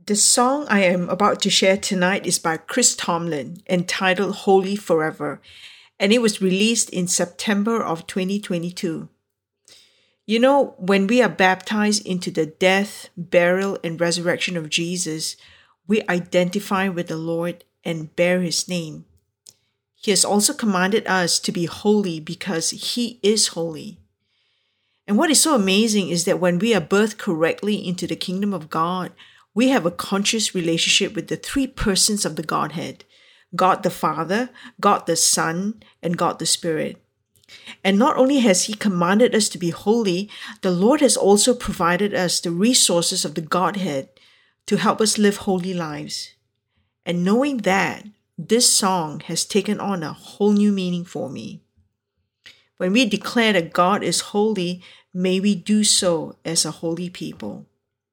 The song I am about to share tonight is by Chris Tomlin, entitled Holy Forever, and it was released in September of 2022. You know, when we are baptized into the death, burial, and resurrection of Jesus, we identify with the Lord and bear his name. He has also commanded us to be holy because he is holy. And what is so amazing is that when we are birthed correctly into the kingdom of God, we have a conscious relationship with the three persons of the Godhead: God the Father, God the Son, and God the Spirit. And not only has he commanded us to be holy, the Lord has also provided us the resources of the Godhead to help us live holy lives. And knowing that, this song has taken on a whole new meaning for me. When we declare that God is holy, may we do so as a holy people.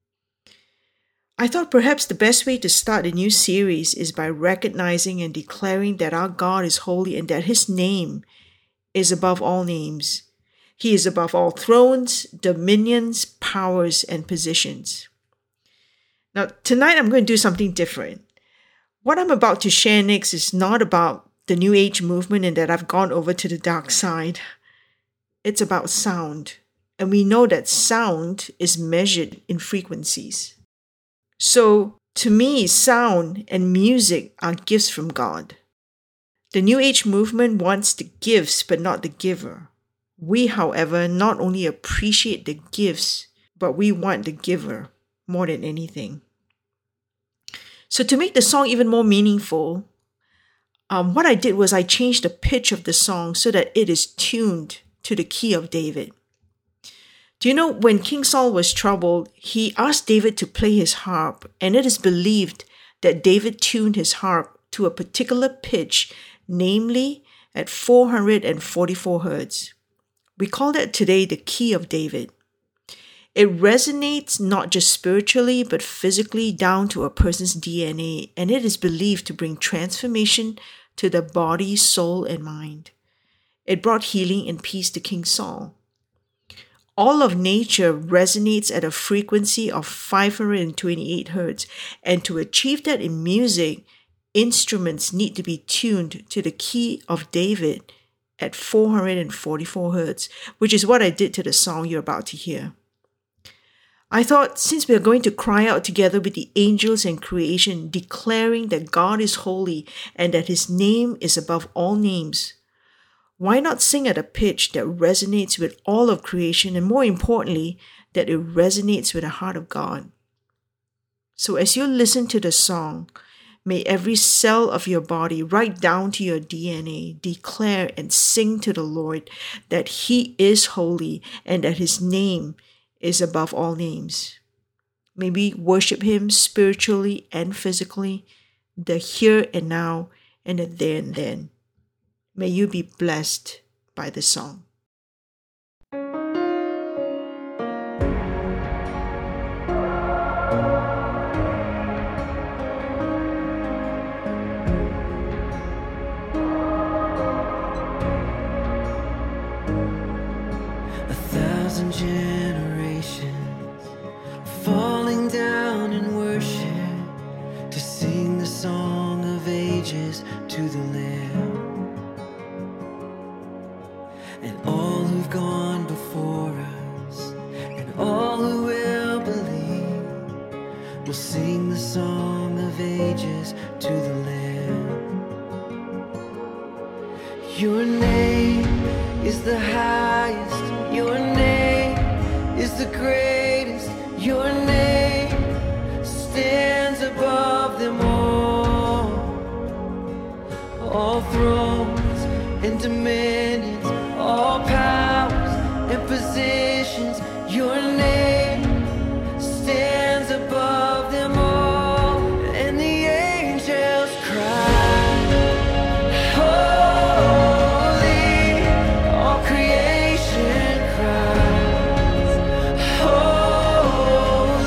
I thought perhaps the best way to start a new series is by recognizing and declaring that our God is holy and that his name is above all names. He is above all thrones, dominions, powers, and positions. Now, tonight I'm going to do something different. What I'm about to share next is not about the New Age movement and that I've gone over to the dark side. It's about sound. And we know that sound is measured in frequencies. So, to me, sound and music are gifts from God. The New Age movement wants the gifts, but not the giver. We, however, not only appreciate the gifts, but we want the giver more than anything. So, to make the song even more meaningful, what I did was I changed the pitch of the song so that it is tuned to the key of David. Do you know, when King Saul was troubled, he asked David to play his harp, and it is believed that David tuned his harp to a particular pitch, namely at 444 hertz. We call that today the key of David. It resonates not just spiritually, but physically down to a person's DNA, and it is believed to bring transformation to the body, soul, and mind. It brought healing and peace to King Saul. All of nature resonates at a frequency of 528 hertz, and to achieve that in music, instruments need to be tuned to the key of David at 444 hertz, which is what I did to the song you're about to hear. I thought, since we are going to cry out together with the angels and creation, declaring that God is holy and that his name is above all names, why not sing at a pitch that resonates with all of creation, and more importantly, that it resonates with the heart of God? So as you listen to the song, may every cell of your body, right down to your DNA, declare and sing to the Lord that he is holy and that his name is above all names. May we worship him spiritually and physically, the here and now and the there and then. May you be blessed by the song. A thousand generations falling down in worship to sing the song of ages to the Lamb. And all who've gone before us, and all who will believe, will sing the song of ages to the Lamb. Your name is the highest, your name is the greatest, your name stands above them all thrones and dominions, all powers and positions, your name stands above them all, and the angels cry, holy, all creation cries, holy.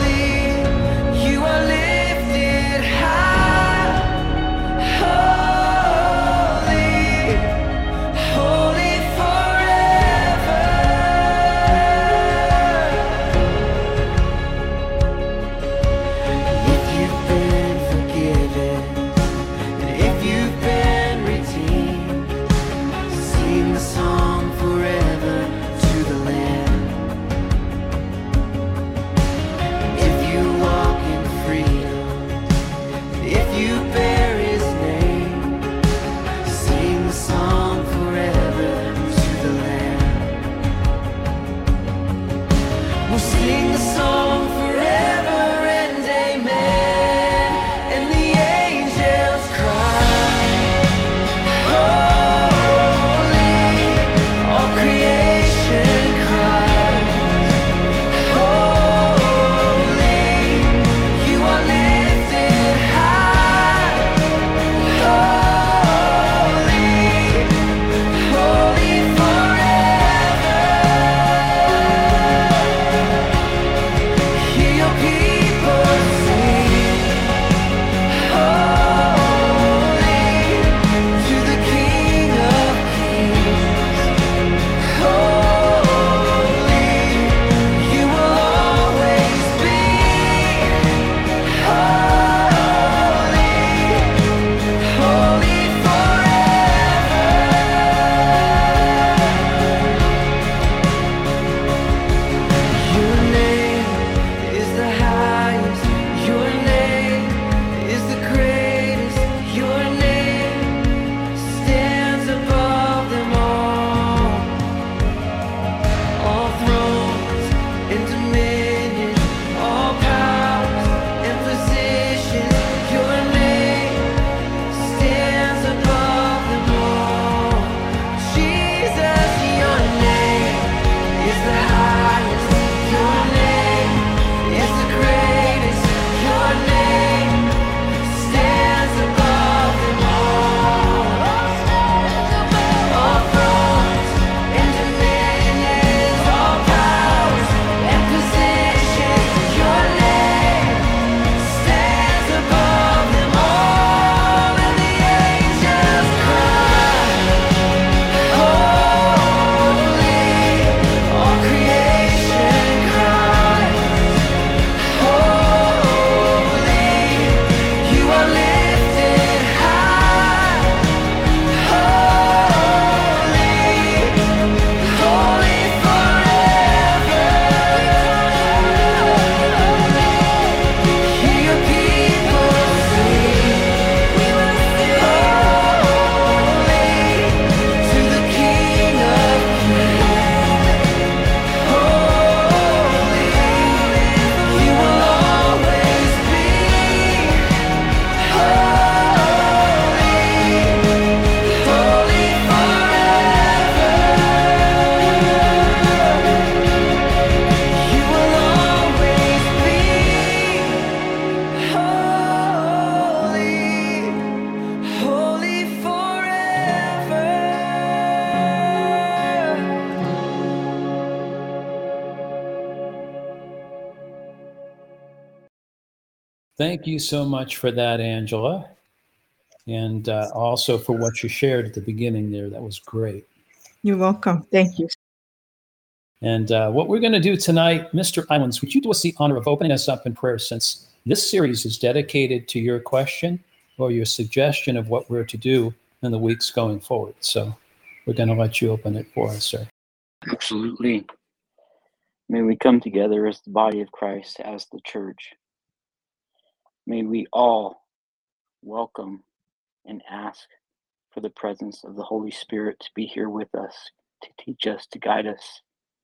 Thank you so much for that, Angela. And also for what you shared at the beginning there. That was great. You're welcome. Thank you. And what we're going to do tonight, Mr. Islands, would you do us the honor of opening us up in prayer, since this series is dedicated to your question or your suggestion of what we're to do in the weeks going forward. So we're going to let you open it for us, sir. Absolutely. May we come together as the body of Christ, as the church. May we all welcome and ask for the presence of the Holy Spirit to be here with us, to teach us, to guide us.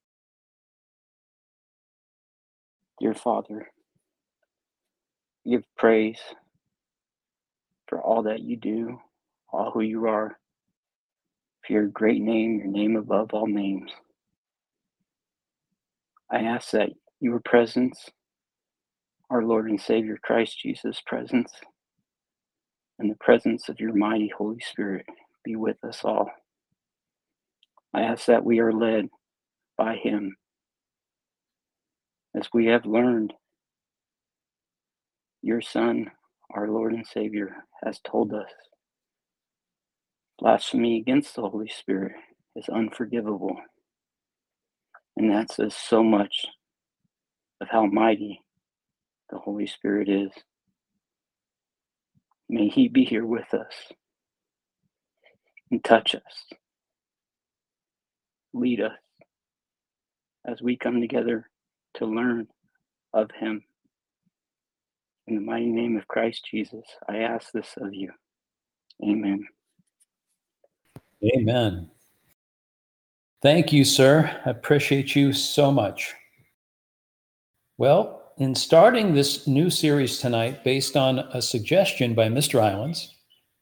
Dear Father, give praise for all that you do, all who you are, for your great name, your name above all names. I ask that your presence, our Lord and Savior Christ Jesus' presence, and the presence of your mighty Holy Spirit be with us all. I ask that we are led by him, as we have learned. Your Son, our Lord and Savior, has told us blasphemy against the Holy Spirit is unforgivable. And that says so much of how mighty the Holy Spirit is. May he be here with us and touch us, lead us as we come together to learn of him. In the mighty name of Christ Jesus, I ask this of you. Amen. Amen. Thank you, sir. I appreciate you so much. Well, in starting this new series tonight, based on a suggestion by Mr. Islands,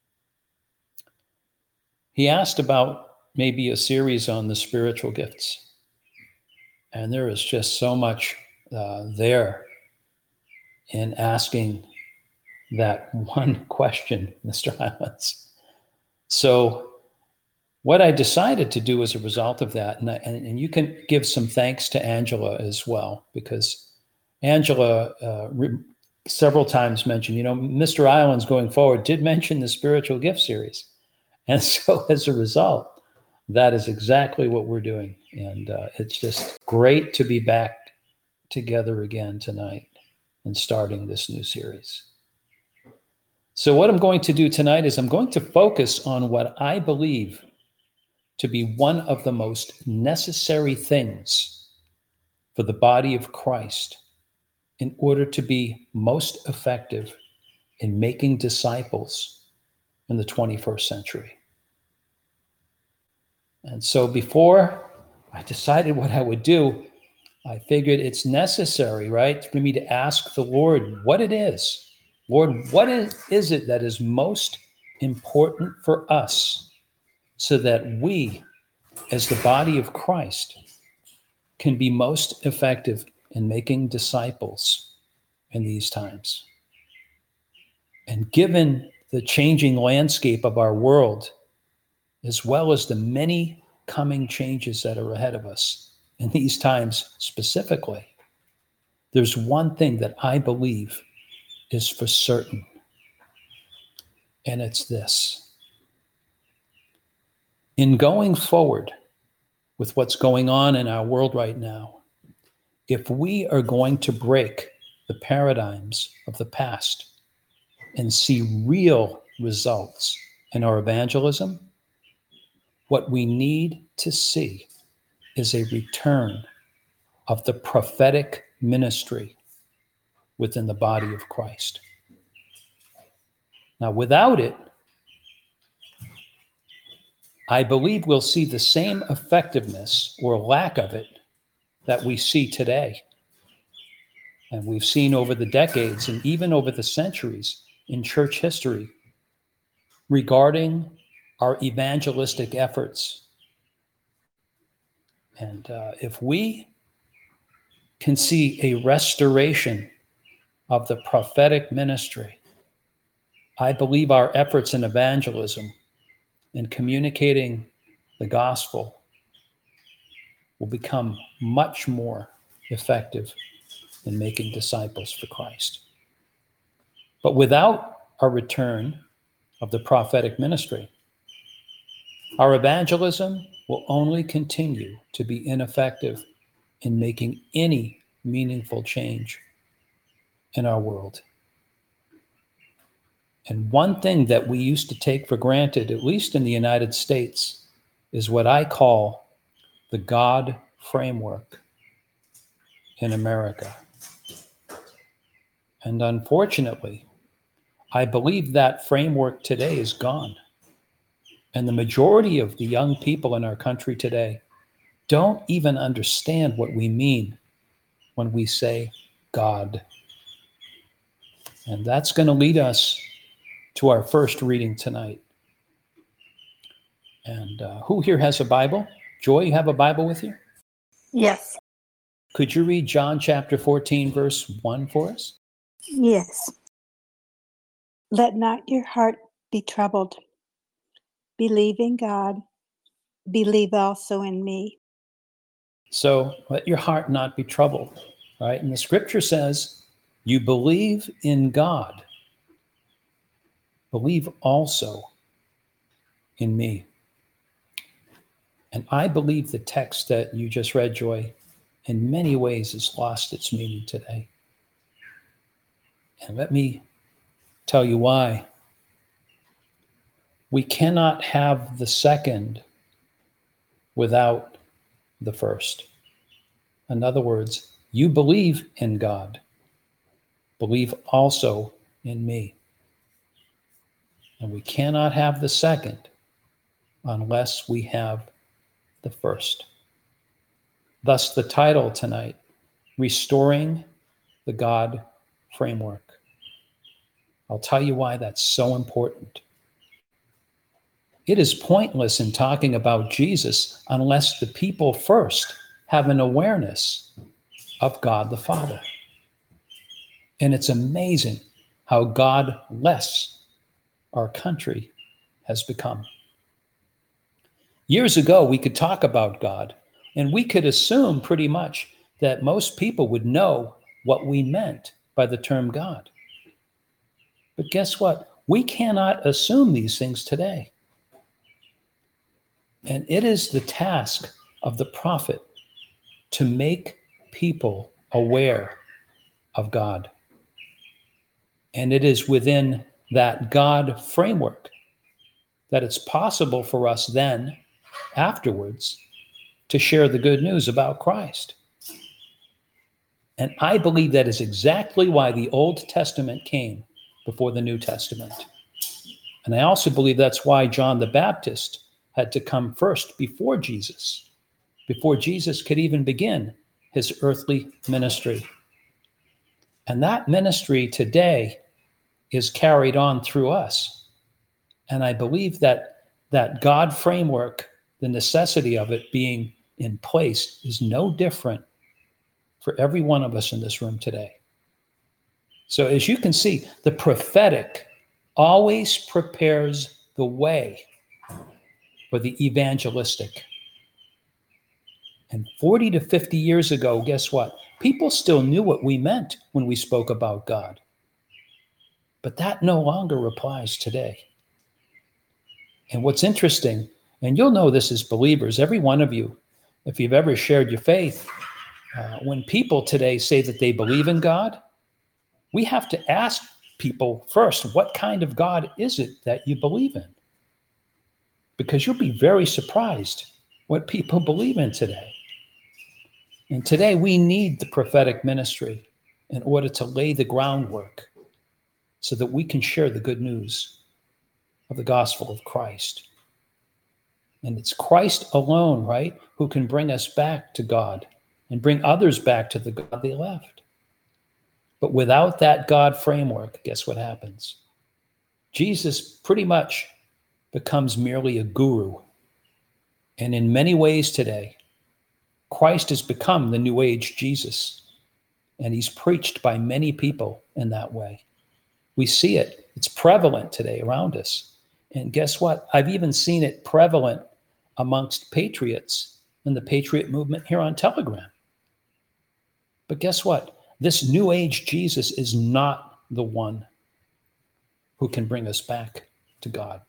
he asked about maybe a series on the spiritual gifts. And there is just so much there in asking that one question, Mr. Islands. So what I decided to do as a result of that, and you can give some thanks to Angela as well, because Angela several times mentioned, Mr. Islands going forward did mention the spiritual gift series. And so as a result, that is exactly what we're doing. And it's just great to be back together again tonight and starting this new series. So what I'm going to do tonight is I'm going to focus on what I believe to be one of the most necessary things for the body of Christ in order to be most effective in making disciples in the 21st century. And so before I decided what I would do, I figured it's necessary, right, for me to ask the Lord what it is. Lord, what is it that is most important for us so that we, as the body of Christ, can be most effective in making disciples in these times? And given the changing landscape of our world, as well as the many coming changes that are ahead of us in these times specifically, there's one thing that I believe is for certain, and it's this. In going forward with what's going on in our world right now, if we are going to break the paradigms of the past and see real results in our evangelism, what we need to see is a return of the prophetic ministry within the body of Christ. Now, without it, I believe we'll see the same effectiveness or lack of it that we see today. And we've seen over the decades and even over the centuries in church history regarding our evangelistic efforts. And if we can see a restoration of the prophetic ministry, I believe our efforts in evangelism and communicating the gospel will become much more effective in making disciples for Christ. But without a return of the prophetic ministry, our evangelism will only continue to be ineffective in making any meaningful change in our world. And one thing that we used to take for granted, at least in the United States, is what I call the God framework in America. And unfortunately, I believe that framework today is gone. And the majority of the young people in our country today don't even understand what we mean when we say God. And that's going to lead us to our first reading tonight. And who here has a Bible? Joy, you have a Bible with you? Yes. Could you read John chapter 14, verse 1 for us? Yes. Let not your heart be troubled. Believe in God. Believe also in me. So let your heart not be troubled, right? And the scripture says, you believe in God. Believe also in me. And I believe the text that you just read, Joy, in many ways has lost its meaning today. And let me tell you why. We cannot have the second without the first. In other words, you believe in God. Believe also in me. And we cannot have the second unless we have the first. Thus the title tonight, Restoring the God Framework. I'll tell you why that's so important. It is pointless in talking about Jesus unless the people first have an awareness of God the Father. And it's amazing how God-less our country has become. Years ago, we could talk about God, and we could assume pretty much that most people would know what we meant by the term God. But guess what? We cannot assume these things today. And it is the task of the prophet to make people aware of God. And it is within that God framework that it's possible for us then, afterwards, to share the good news about Christ. And I believe that is exactly why the Old Testament came before the New Testament. And I also believe that's why John the Baptist had to come first before Jesus could even begin his earthly ministry. And that ministry today is carried on through us. And I believe that God framework, the necessity of it being in place, is no different for every one of us in this room today. So as you can see, the prophetic always prepares the way for the evangelistic. And 40 to 50 years ago, guess what? People still knew what we meant when we spoke about God. But that no longer applies today. And what's interesting, and you'll know this as believers, every one of you, if you've ever shared your faith, when people today say that they believe in God, we have to ask people first, what kind of God is it that you believe in? Because you'll be very surprised what people believe in today. And today we need the prophetic ministry in order to lay the groundwork so that we can share the good news of the gospel of Christ. And it's Christ alone, right, who can bring us back to God and bring others back to the God they left. But without that God framework, guess what happens? Jesus pretty much becomes merely a guru. And in many ways today, Christ has become the New Age Jesus. And he's preached by many people in that way. We see it. It's prevalent today around us. And guess what? I've even seen it prevalent amongst patriots in the patriot movement here on Telegram. But guess what? This New Age Jesus is not the one who can bring us back to God.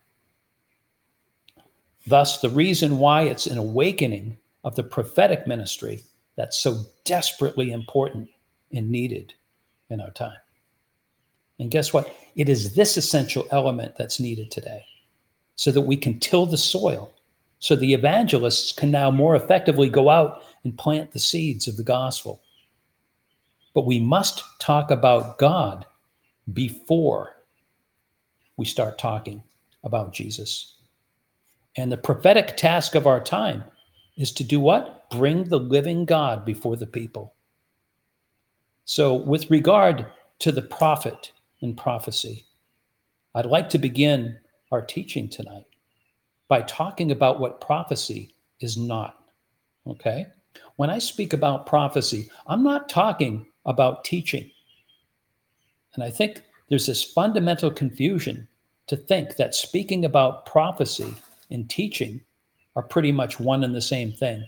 Thus, the reason why it's an awakening of the prophetic ministry that's so desperately important and needed in our time. And guess what? It is this essential element that's needed today so that we can till the soil, so the evangelists can now more effectively go out and plant the seeds of the gospel. But we must talk about God before we start talking about Jesus. And the prophetic task of our time is to do what? Bring the living God before the people. So with regard to the prophet and prophecy, I'd like to begin our teaching tonight by talking about what prophecy is not, okay? When I speak about prophecy, I'm not talking about teaching. And I think there's this fundamental confusion to think that speaking about prophecy and teaching are pretty much one and the same thing.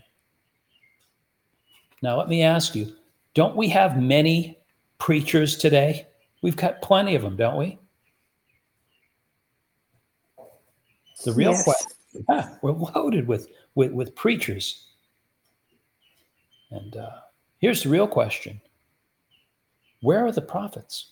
Now, let me ask you, don't we have many preachers today? We've got plenty of them, don't we? The real Yes. question, we're loaded with preachers. And here's the real question. Where are the prophets?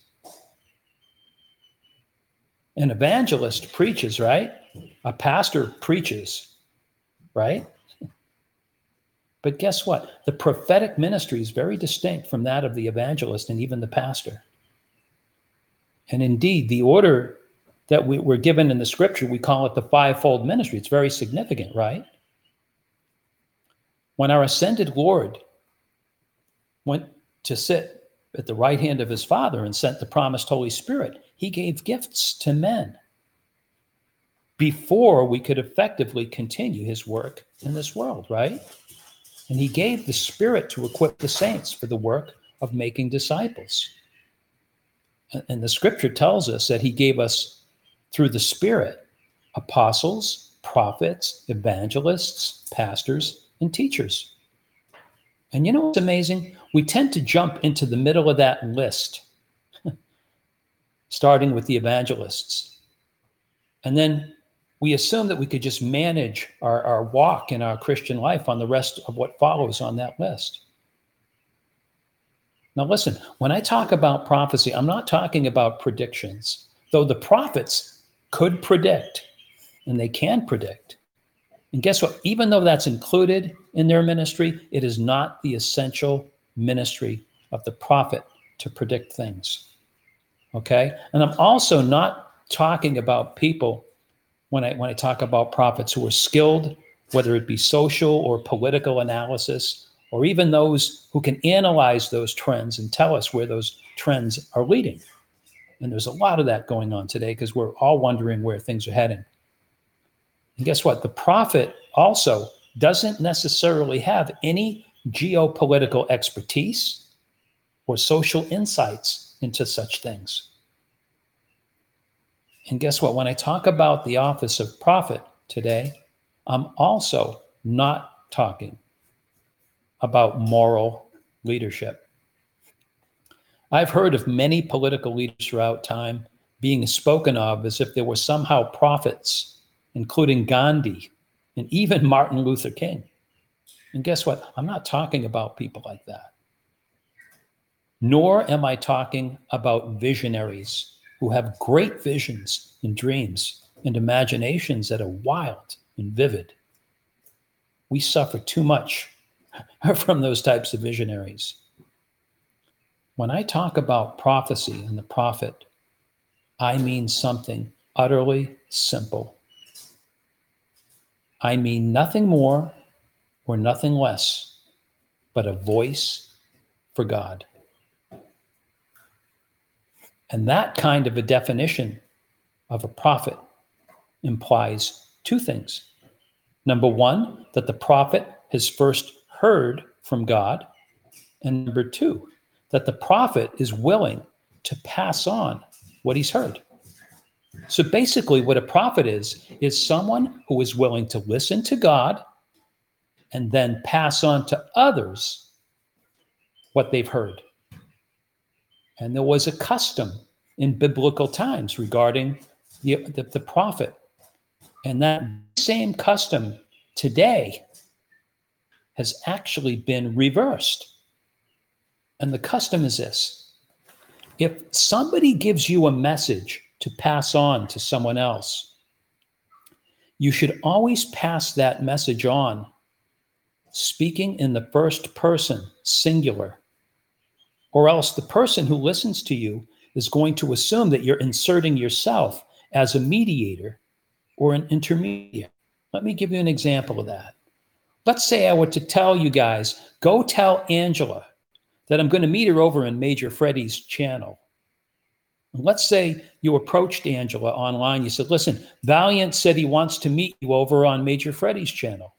An evangelist preaches, right? A pastor preaches, right? But guess what? The prophetic ministry is very distinct from that of the evangelist and even the pastor. And indeed, the order that we're given in the scripture, we call it the fivefold ministry. It's very significant, right? When our ascended Lord went to sit at the right hand of his Father and sent the promised Holy Spirit, he gave gifts to men before we could effectively continue his work in this world, right? And he gave the Spirit to equip the saints for the work of making disciples. And the scripture tells us that he gave us, through the Spirit, apostles, prophets, evangelists, pastors, and teachers. And you know what's amazing? We tend to jump into the middle of that list, starting with the evangelists. And then we assume that we could just manage our walk in our Christian life on the rest of what follows on that list. Now listen, when I talk about prophecy, I'm not talking about predictions, though the prophets could predict, and they can predict. And guess what? Even though that's included in their ministry, it is not the essential ministry of the prophet to predict things. Okay? And I'm also not talking about people, when I talk about prophets, who are skilled, whether it be social or political analysis, or even those who can analyze those trends and tell us where those trends are leading. And there's a lot of that going on today because we're all wondering where things are heading. And guess what? The prophet also doesn't necessarily have any geopolitical expertise or social insights into such things. And guess what? When I talk about the office of prophet today, I'm also not talking about moral leadership. I've heard of many political leaders throughout time being spoken of as if they were somehow prophets, including Gandhi and even Martin Luther King. And guess what? I'm not talking about people like that. Nor am I talking about visionaries who have great visions and dreams and imaginations that are wild and vivid. We suffer too much from those types of visionaries. When I talk about prophecy and the prophet, I mean something utterly simple. I mean nothing more or nothing less but a voice for God. And that kind of a definition of a prophet implies two things. Number one, that the prophet has first heard from God. And number two, that the prophet is willing to pass on what he's heard. So basically what a prophet is someone who is willing to listen to God and then pass on to others what they've heard. And there was a custom in biblical times regarding the prophet. And that same custom today has actually been reversed. And the custom is this: if somebody gives you a message to pass on to someone else, you should always pass that message on, speaking in the first person, singular, or else the person who listens to you is going to assume that you're inserting yourself as a mediator or an intermediate. Let me give you an example of that. Let's say I were to tell you guys, go tell Angela that I'm going to meet her over in Major Freddie's channel. And let's say you approached Angela online. You said, listen, Valiant said he wants to meet you over on Major Freddie's channel.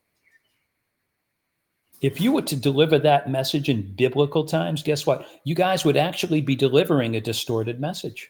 If you were to deliver that message in biblical times, guess what? You guys would actually be delivering a distorted message.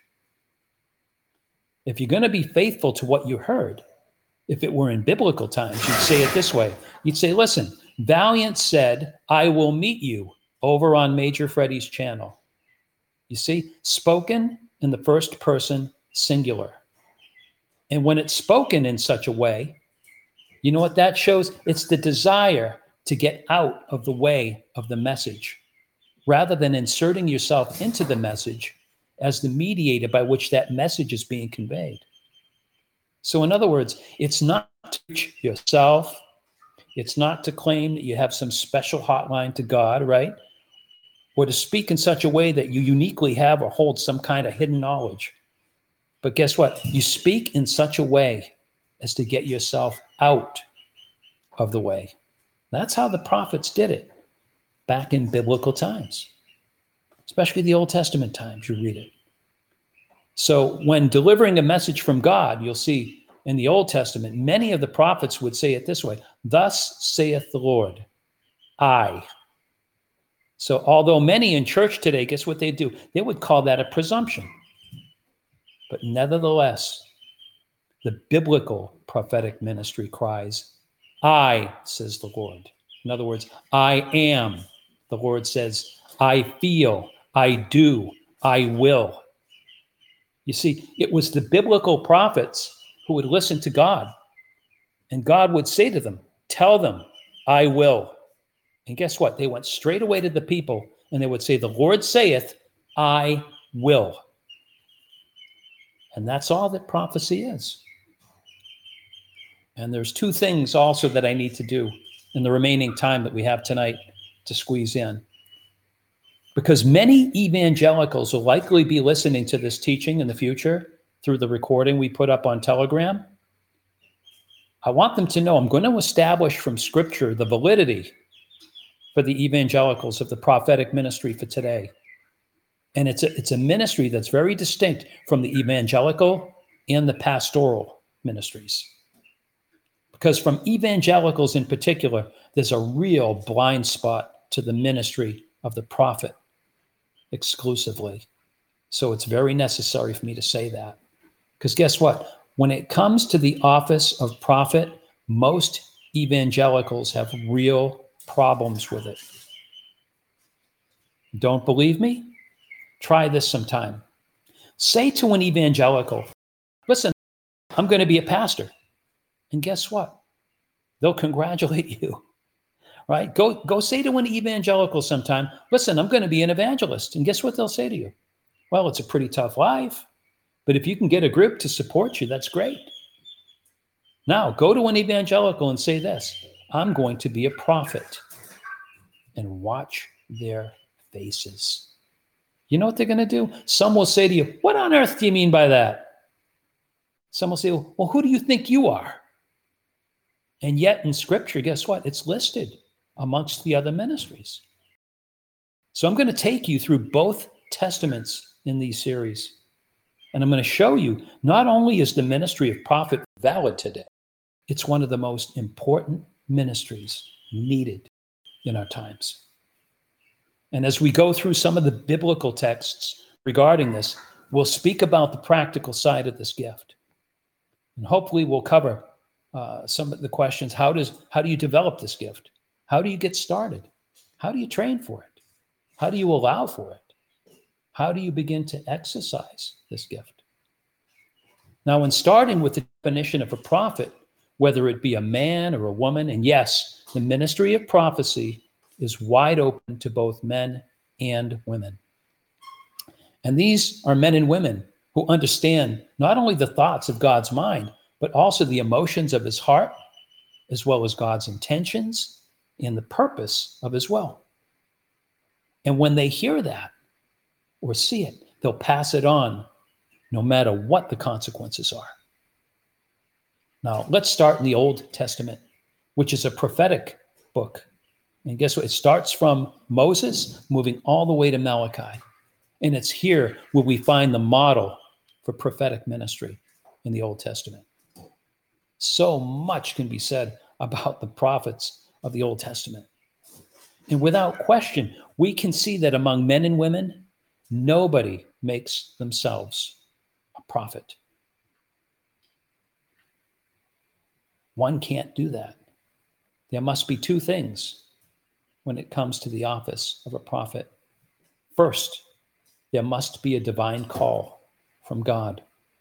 If you're going to be faithful to what you heard, if it were in biblical times, you'd say it this way. You'd say, listen, Valiant said, I will meet you over on Major Freddie's channel. You see, spoken in the first person, singular. And when it's spoken in such a way, you know what that shows? It's the desire to get out of the way of the message, rather than inserting yourself into the message as the mediator by which that message is being conveyed. So in other words, it's not to preach yourself. It's not to claim that you have some special hotline to God, right? Or to speak in such a way that you uniquely have or hold some kind of hidden knowledge. But guess what? You speak in such a way as to get yourself out of the way. That's how the prophets did it back in biblical times, especially the Old Testament times. You read it. So when delivering a message from God, you'll see in the Old Testament, many of the prophets would say it this way: thus saith the Lord, I. So although many in church today, guess what they do? They would call that a presumption. But nevertheless, the biblical prophetic ministry cries, I, says the Lord. In other words, I am. The Lord says, I feel, I do, I will. You see, it was the biblical prophets who would listen to God, and God would say to them, tell them, I will. And guess what? They went straight away to the people and they would say, the Lord saith, I will. And that's all that prophecy is. And there's two things also that I need to do in the remaining time that we have tonight to squeeze in. Because many evangelicals will likely be listening to this teaching in the future through the recording we put up on Telegram. I want them to know I'm going to establish from Scripture the validity for the evangelicals of the prophetic ministry for today. And it's a ministry that's very distinct from the evangelical and the pastoral ministries. Because from evangelicals in particular, there's a real blind spot to the ministry of the prophet exclusively. So it's very necessary for me to say that. Because guess what? When it comes to the office of prophet, most evangelicals have real problems with it. Don't believe me? Try this sometime. Say to an evangelical, listen, I'm going to be a pastor. And guess what? They'll congratulate you, right? Go say to an evangelical sometime, listen, I'm going to be an evangelist. And guess what they'll say to you? Well, it's a pretty tough life, but if you can get a group to support you, that's great. Now, go to an evangelical and say this, I'm going to be a prophet, and watch their faces. You know what they're going to do? Some will say to you, what on earth do you mean by that? Some will say, well, who do you think you are? And yet in Scripture, guess what? It's listed amongst the other ministries. So I'm going to take you through both testaments in these series. And I'm going to show you not only is the ministry of prophet valid today, it's one of the most important ministries needed in our times. And as we go through some of the biblical texts regarding this, we'll speak about the practical side of this gift. And hopefully we'll cover some of the questions. How do you develop this gift? How do you get started? How do you train for it? How do you allow for it? How do you begin to exercise this gift? Now, when starting with the definition of a prophet, whether it be a man or a woman, and yes, the ministry of prophecy is wide open to both men and women. And these are men and women who understand not only the thoughts of God's mind, but also the emotions of his heart, as well as God's intentions and the purpose of his will. And when they hear that or see it, they'll pass it on no matter what the consequences are. Now, let's start in the Old Testament, which is a prophetic book. And guess what? It starts from Moses, moving all the way to Malachi. And it's here where we find the model for prophetic ministry in the Old Testament. So much can be said about the prophets of the Old Testament. And without question, we can see that among men and women, nobody makes themselves a prophet. One can't do that. There must be two things when it comes to the office of a prophet. First, there must be a divine call from God.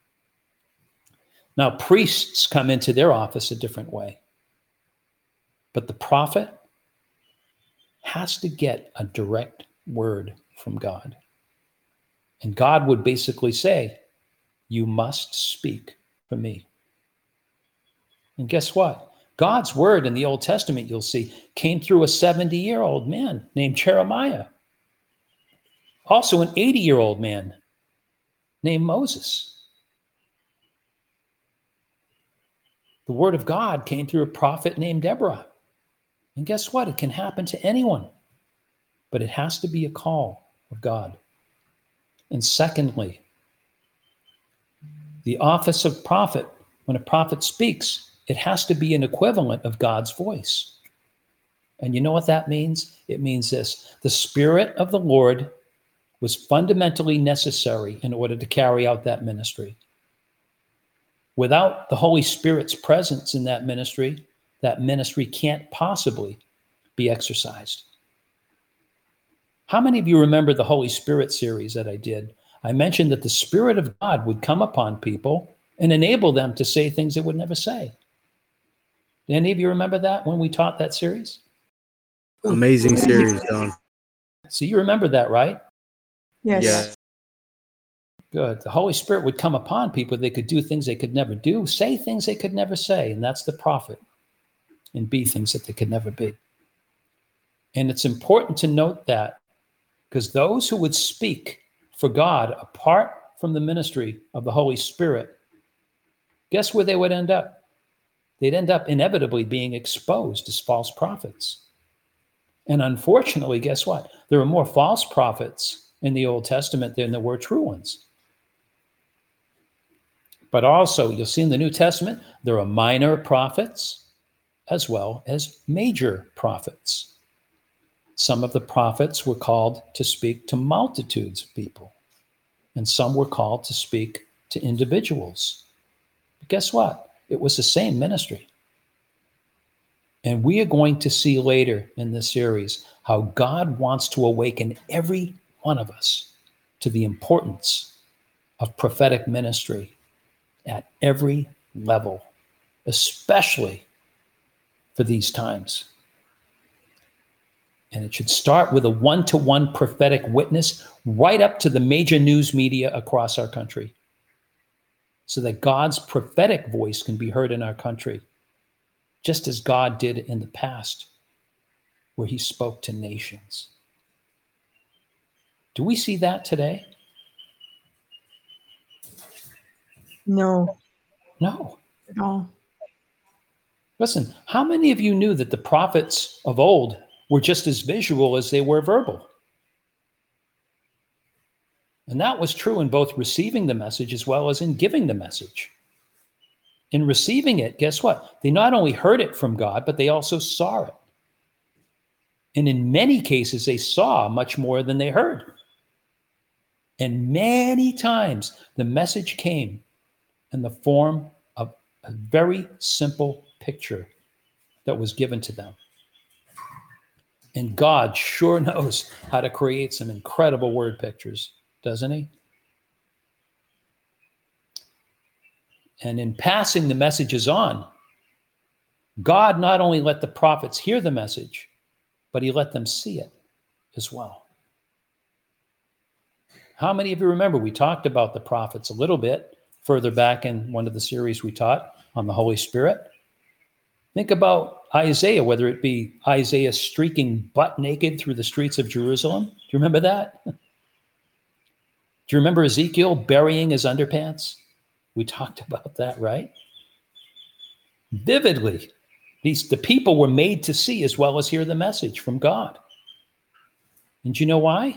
Now, priests come into their office a different way. But the prophet has to get a direct word from God. And God would basically say, you must speak for me. And guess what? God's word in the Old Testament, you'll see, came through a 70-year-old man named Jeremiah. Also an 80-year-old man named Moses. The word of God came through a prophet named Deborah. And guess what? It can happen to anyone. But it has to be a call of God. And secondly, the office of prophet, when a prophet speaks, it has to be an equivalent of God's voice. And you know what that means? It means this: the Spirit of the Lord was fundamentally necessary in order to carry out that ministry. Without the Holy Spirit's presence in that ministry can't possibly be exercised. How many of you remember the Holy Spirit series that I did? I mentioned that the Spirit of God would come upon people and enable them to say things they would never say. Do any of you remember that when we taught that series? Amazing series, Don. So you remember that, right? Yes. Yeah. Good. The Holy Spirit would come upon people. They could do things they could never do, say things they could never say, and that's the prophet, and be things that they could never be. And it's important to note that, because those who would speak for God apart from the ministry of the Holy Spirit, guess where they would end up? They'd end up inevitably being exposed as false prophets. And unfortunately, guess what? There are more false prophets in the Old Testament than there were true ones. But also, you'll see in the New Testament, there are minor prophets as well as major prophets. Some of the prophets were called to speak to multitudes of people, and some were called to speak to individuals. But guess what? It was the same ministry. And we are going to see later in this series how God wants to awaken every one of us to the importance of prophetic ministry at every level, especially for these times. And it should start with a one-to-one prophetic witness right up to the major news media across our country, so that God's prophetic voice can be heard in our country, just as God did in the past, where he spoke to nations. Do we see that today? No. No. No. Listen, how many of you knew that the prophets of old were just as visual as they were verbal? And that was true in both receiving the message as well as in giving the message. In receiving it, guess what? They not only heard it from God, but they also saw it. And in many cases, they saw much more than they heard. And many times, the message came in the form of a very simple picture that was given to them. And God sure knows how to create some incredible word pictures doesn't he? And in passing the messages on, God not only let the prophets hear the message, but he let them see it as well. How many of you remember we talked about the prophets a little bit further back in one of the series we taught on the Holy Spirit? Think about Isaiah, whether it be Isaiah streaking butt naked through the streets of Jerusalem. Do you remember that? Do you remember Ezekiel burying his underpants? We talked about that, right? Vividly. The people were made to see as well as hear the message from God. And do you know why?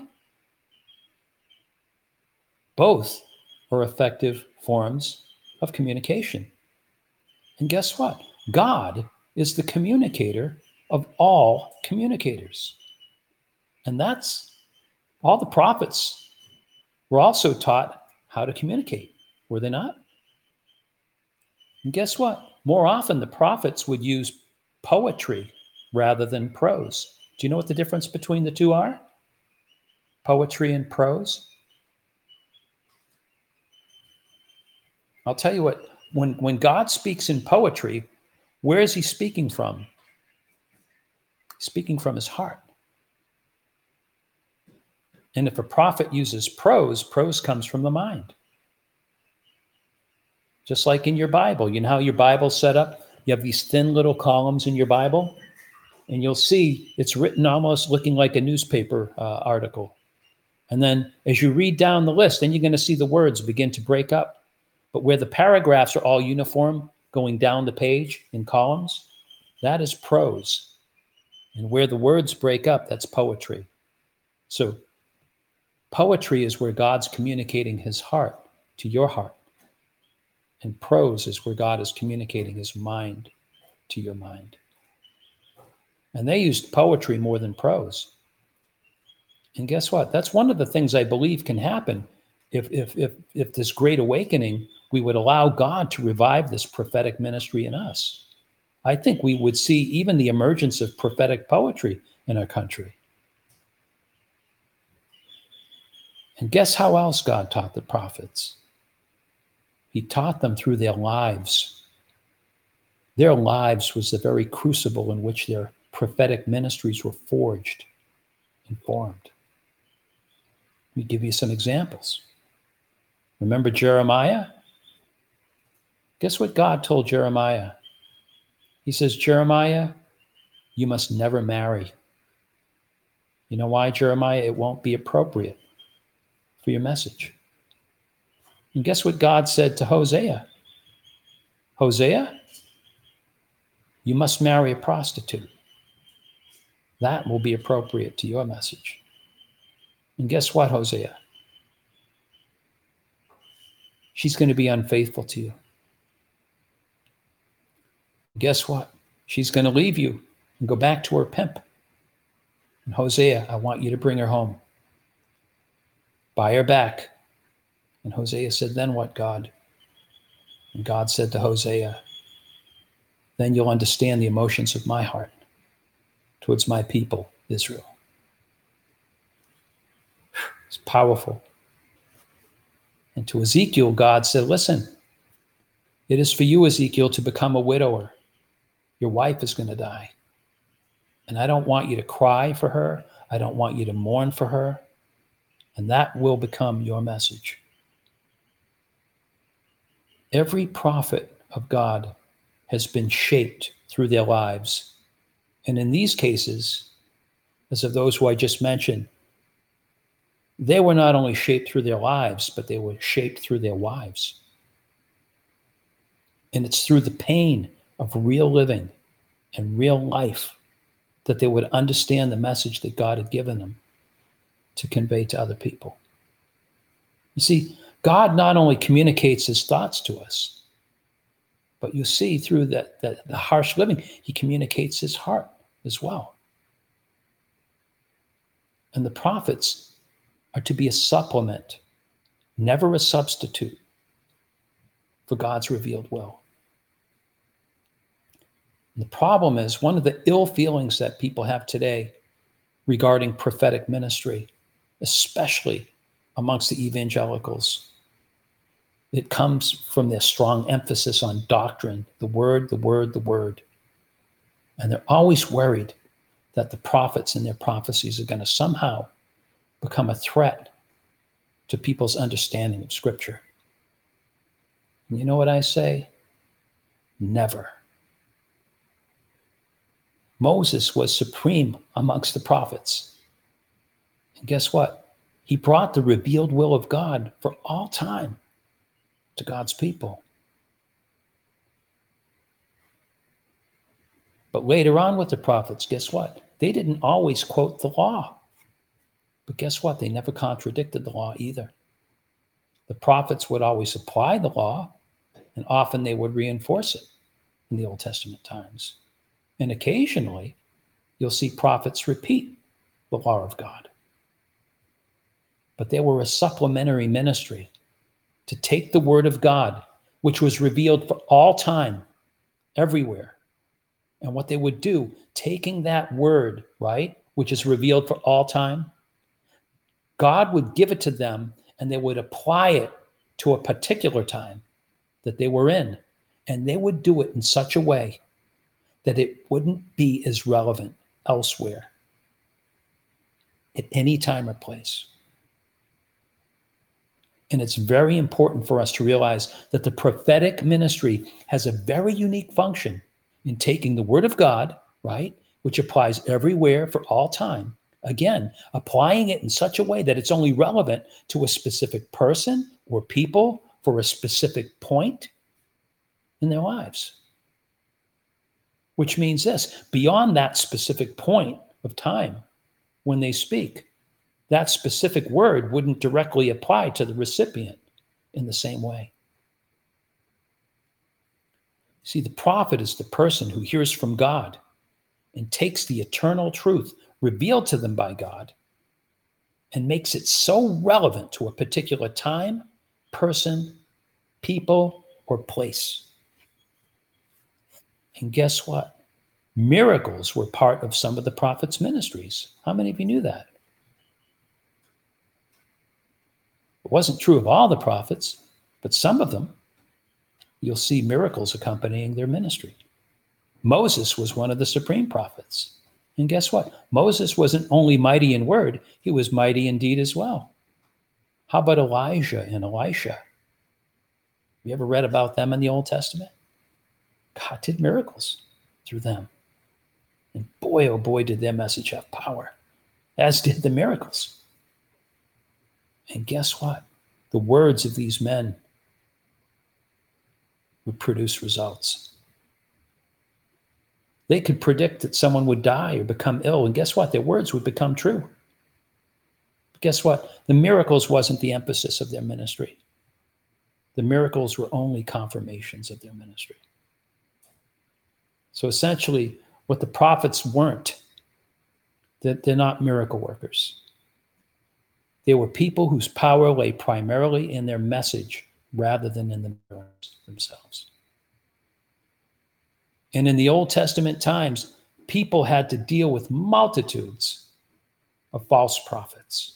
Both are effective forms of communication. And guess what? God is the communicator of all communicators. And that's all the prophets were also taught how to communicate, were they not? And guess what? More often, the prophets would use poetry rather than prose. Do you know what the difference between the two are? Poetry and prose? I'll tell you what, when God speaks in poetry, where is he speaking from? Speaking from his heart. And if a prophet uses prose, prose comes from the mind. Just like in your Bible. You know how your Bible's set up? You have these thin little columns in your Bible, and you'll see it's written almost looking like a newspaper article. And then as you read down the list, then you're going to see the words begin to break up. But where the paragraphs are all uniform, going down the page in columns, that is prose. And where the words break up, that's poetry. So poetry is where God's communicating his heart to your heart. And prose is where God is communicating his mind to your mind. And they used poetry more than prose. And guess what? That's one of the things I believe can happen if this great awakening, we would allow God to revive this prophetic ministry in us. I think we would see even the emergence of prophetic poetry in our country. And guess how else God taught the prophets? He taught them through their lives. Their lives was the very crucible in which their prophetic ministries were forged and formed. Let me give you some examples. Remember Jeremiah? Guess what God told Jeremiah? He says, Jeremiah, you must never marry. You know why, Jeremiah? It won't be appropriate for your message. And guess what God said to Hosea? Hosea, you must marry a prostitute. That will be appropriate to your message. And guess what, Hosea? She's going to be unfaithful to you. Guess what? She's going to leave you and go back to her pimp. And Hosea, I want you to bring her home. Buy her back. And Hosea said, then what, God? And God said to Hosea, then you'll understand the emotions of my heart towards my people, Israel. It's powerful. And to Ezekiel, God said, listen, it is for you, Ezekiel, to become a widower. Your wife is going to die. And I don't want you to cry for her. I don't want you to mourn for her. And that will become your message. Every prophet of God has been shaped through their lives. And in these cases, as of those who I just mentioned, they were not only shaped through their lives, but they were shaped through their wives. And it's through the pain of real living and real life that they would understand the message that God had given them to convey to other people. You see, God not only communicates his thoughts to us, but you see through the harsh living, he communicates his heart as well. And the prophets are to be a supplement, never a substitute for God's revealed will. And the problem is, one of the ill feelings that people have today regarding prophetic ministry, especially amongst the evangelicals. It comes from their strong emphasis on doctrine, the word, the word, the word. And they're always worried that the prophets and their prophecies are going to somehow become a threat to people's understanding of Scripture. And you know what I say? Never. Moses was supreme amongst the prophets. And guess what? He brought the revealed will of God for all time to God's people. But later on with the prophets, guess what? They didn't always quote the law. But guess what? They never contradicted the law either. The prophets would always apply the law, and often they would reinforce it in the Old Testament times. And occasionally, you'll see prophets repeat the law of God. But they were a supplementary ministry to take the word of God, which was revealed for all time, everywhere. And what they would do, taking that word, right, which is revealed for all time, God would give it to them and they would apply it to a particular time that they were in. And they would do it in such a way that it wouldn't be as relevant elsewhere at any time or place. And it's very important for us to realize that the prophetic ministry has a very unique function in taking the word of God, right, which applies everywhere for all time, again, applying it in such a way that it's only relevant to a specific person or people for a specific point in their lives. Which means this, beyond that specific point of time when they speak, that specific word wouldn't directly apply to the recipient in the same way. See, the prophet is the person who hears from God and takes the eternal truth revealed to them by God and makes it so relevant to a particular time, person, people, or place. And guess what? Miracles were part of some of the prophets' ministries. How many of you knew that? It wasn't true of all the prophets, but some of them, you'll see miracles accompanying their ministry. Moses was one of the supreme prophets. And guess what? Moses wasn't only mighty in word, he was mighty in deed as well. How about Elijah and Elisha? You ever read about them in the Old Testament? God did miracles through them. And boy, oh boy, did their message have power, as did the miracles. And guess what? The words of these men would produce results. They could predict that someone would die or become ill, and guess what? Their words would become true. But guess what? The miracles wasn't the emphasis of their ministry. The miracles were only confirmations of their ministry. So essentially, what the prophets weren't, that they're not miracle workers. They were people whose power lay primarily in their message rather than in the miracles themselves. And in the Old Testament times, people had to deal with multitudes of false prophets.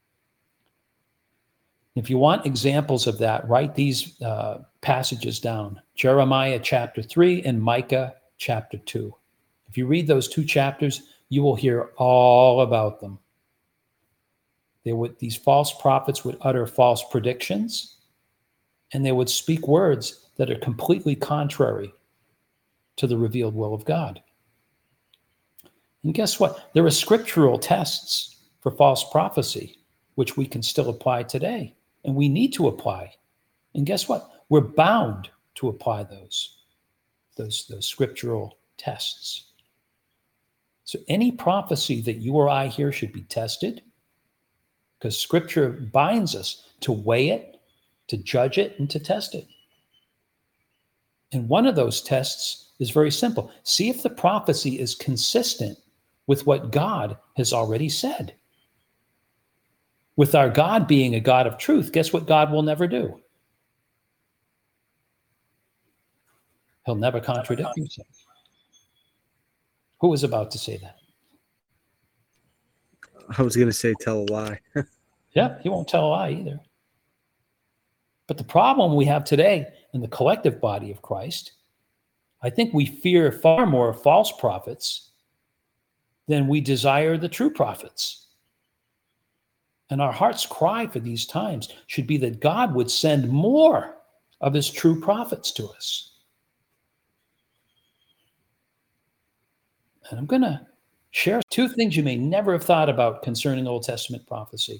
If you want examples of that, write these passages down. Jeremiah chapter 3 and Micah chapter 2. If you read those two chapters, you will hear all about them. These false prophets would utter false predictions, and they would speak words that are completely contrary to the revealed will of God. And guess what? There are scriptural tests for false prophecy, which we can still apply today, and we need to apply. And guess what? We're bound to apply those scriptural tests. So any prophecy that you or I hear should be tested, because Scripture binds us to weigh it, to judge it, and to test it. And one of those tests is very simple. See if the prophecy is consistent with what God has already said. With our God being a God of truth, guess what God will never do? He'll never contradict himself. Who was about to say that? I was going to say tell a lie. Yeah, he won't tell a lie either. But the problem we have today in the collective body of Christ, I think we fear far more false prophets than we desire the true prophets. And our heart's cry for these times should be that God would send more of his true prophets to us. And I'm going to share two things you may never have thought about concerning Old Testament prophecy.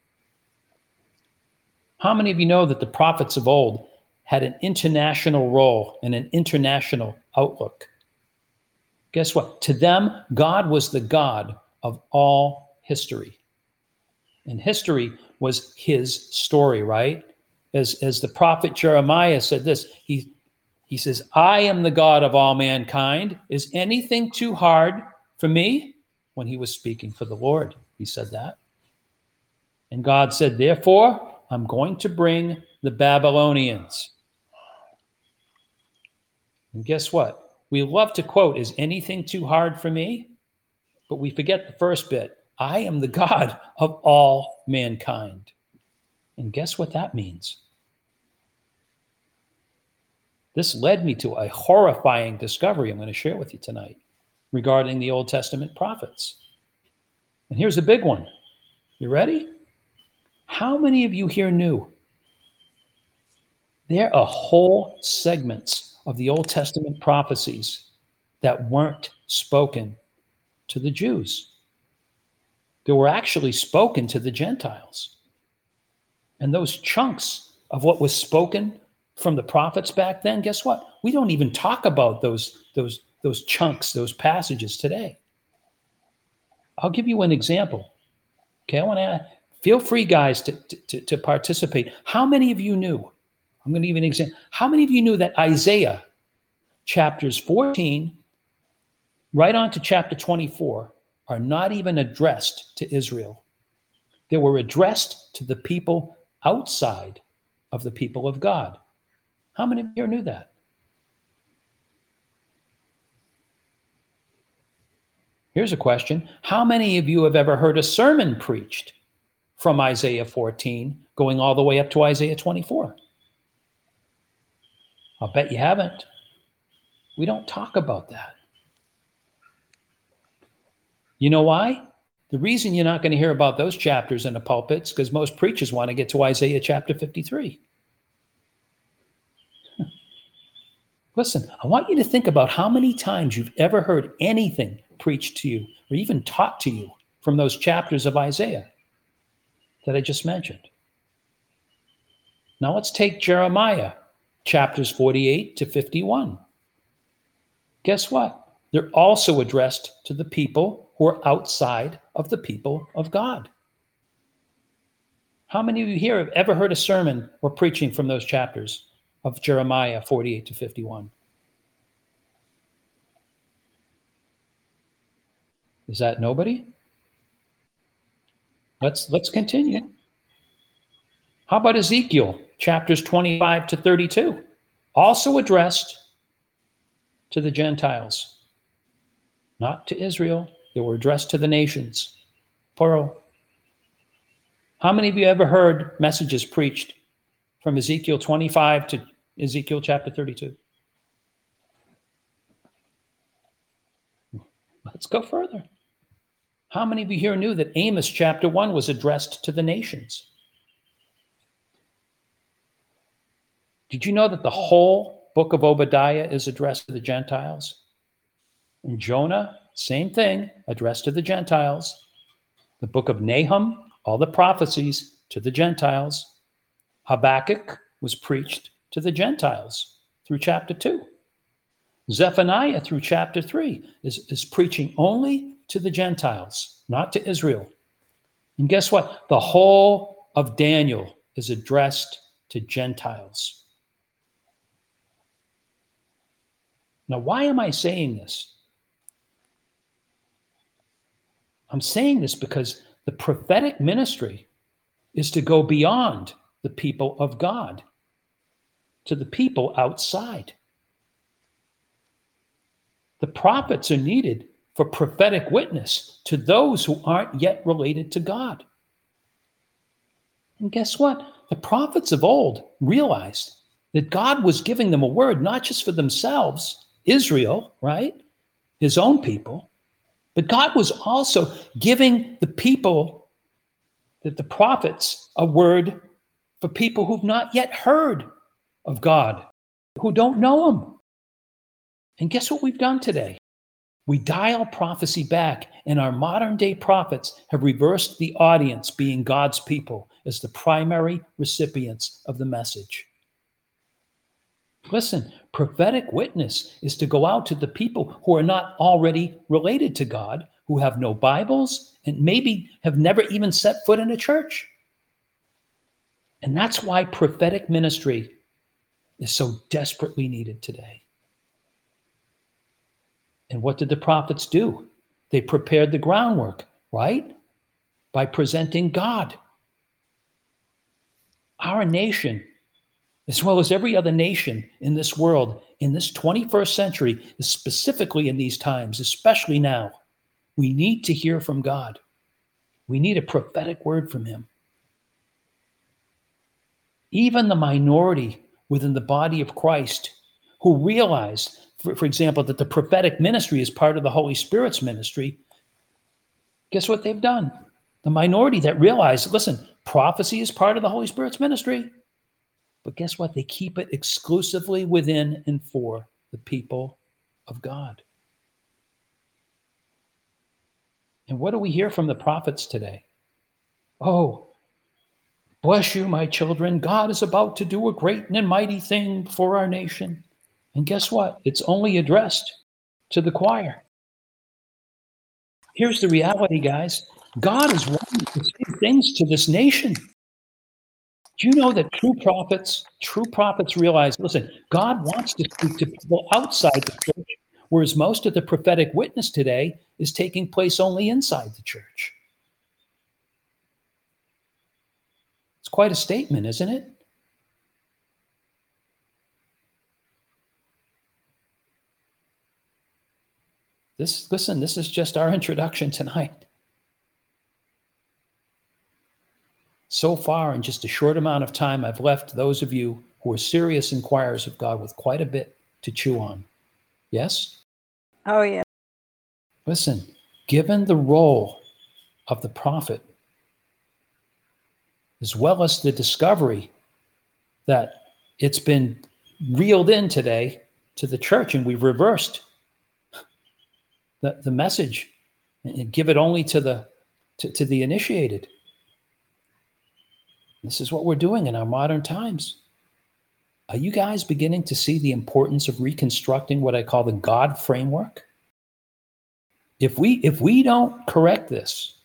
How many of you know that the prophets of old had an international role and an international outlook? Guess what? To them, God was the God of all history. And history was his story, right? As the prophet Jeremiah said this, he says, I am the God of all mankind. Is anything too hard for me? When he was speaking for the Lord, he said that. And God said, therefore, I'm going to bring the Babylonians. And guess what? We love to quote, is anything too hard for me? But we forget the first bit. I am the God of all mankind. And guess what that means? This led me to a horrifying discovery I'm going to share with you tonight regarding the Old Testament prophets. And here's a big one. You ready? How many of you here knew there are whole segments of the Old Testament prophecies that weren't spoken to the Jews? They were actually spoken to the Gentiles. And those chunks of what was spoken from the prophets back then, guess what? We don't even talk about those chunks, those passages today. I'll give you an example. Okay, I want to feel free, guys, to participate. How many of you knew? I'm going to give you an example. How many of you knew that Isaiah chapters 14 right on to chapter 24 are not even addressed to Israel? They were addressed to the people outside of the people of God. How many of you knew that? Here's a question. How many of you have ever heard a sermon preached from Isaiah 14 going all the way up to Isaiah 24? I'll bet you haven't. We don't talk about that. You know why? The reason you're not going to hear about those chapters in the pulpits because most preachers want to get to Isaiah chapter 53. Listen, I want you to think about how many times you've ever heard anything preached to you or even taught to you from those chapters of Isaiah that I just mentioned. Now let's take Jeremiah chapters 48 to 51. Guess what? They're also addressed to the people who are outside of the people of God. How many of you here have ever heard a sermon or preaching from those chapters of Jeremiah 48 to 51? Is that nobody? Let's continue. How about Ezekiel chapters 25 to 32? Also addressed to the Gentiles, not to Israel. They were addressed to the nations, plural. How many of you ever heard messages preached from Ezekiel 25 to Ezekiel chapter 32? Let's go further. How many of you here knew that Amos chapter 1 was addressed to the nations? Did you know that the whole book of Obadiah is addressed to the Gentiles? And Jonah, same thing, addressed to the Gentiles. The book of Nahum, all the prophecies to the Gentiles. Habakkuk was preached to the Gentiles through chapter 2. Zephaniah through chapter 3 is preaching only to the Gentiles, not to Israel. And guess what? The whole of Daniel is addressed to Gentiles. Now, why am I saying this? I'm saying this because the prophetic ministry is to go beyond the people of God to the people outside. The prophets are needed for prophetic witness to those who aren't yet related to God. And guess what? The prophets of old realized that God was giving them a word, not just for themselves, Israel, right? His own people, but God was also giving the people, that the prophets, a word for people who've not yet heard of God, who don't know him. And guess what we've done today? We dial prophecy back, and our modern day prophets have reversed the audience being God's people as the primary recipients of the message. Listen, prophetic witness is to go out to the people who are not already related to God, who have no Bibles, and maybe have never even set foot in a church. And that's why prophetic ministry is so desperately needed today. And what did the prophets do? They prepared the groundwork, right? By presenting God. Our nation, as well as every other nation in this world, in this 21st century, specifically in these times, especially now, we need to hear from God. We need a prophetic word from him. Even the minority within the body of Christ who realize, for example, that the prophetic ministry is part of the Holy Spirit's ministry, guess what they've done? The minority that realize, listen, prophecy is part of the Holy Spirit's ministry. But guess what? They keep it exclusively within and for the people of God. And what do we hear from the prophets today? Oh, bless you, my children. God is about to do a great and mighty thing for our nation. And guess what? It's only addressed to the choir. Here's the reality, guys. God is wanting to say things to this nation. Do you know that true prophets realize, listen, God wants to speak to people outside the church, whereas most of the prophetic witness today is taking place only inside the church. It's quite a statement, isn't it? This is just our introduction tonight. So far, in just a short amount of time, I've left those of you who are serious inquirers of God with quite a bit to chew on. Yes? Oh, yeah. Listen, given the role of the prophet, as well as the discovery that it's been reeled in today to the church, and we've reversed the message and give it only to the initiated. This is what we're doing in our modern times. Are you guys beginning to see the importance of reconstructing what I call the God framework? If we don't correct this,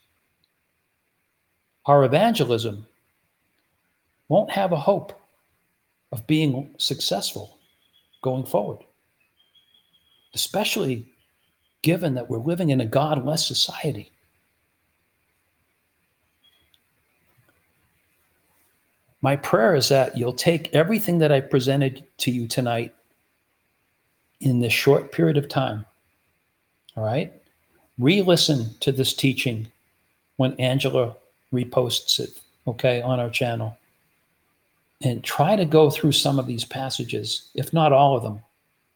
our evangelism won't have a hope of being successful going forward, especially given that we're living in a godless society. My prayer is that you'll take everything that I presented to you tonight in this short period of time, all right? Re-listen to this teaching when Angela reposts it, okay, on our channel. And try to go through some of these passages, if not all of them.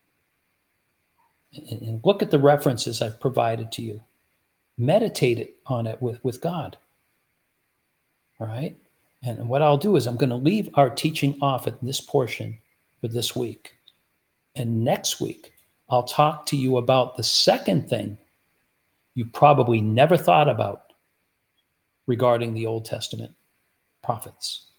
And look at the references I've provided to you. Meditate on it with God, all right? And what I'll do is I'm going to leave our teaching off at this portion for this week. And next week, I'll talk to you about the second thing you probably never thought about regarding the Old Testament prophets.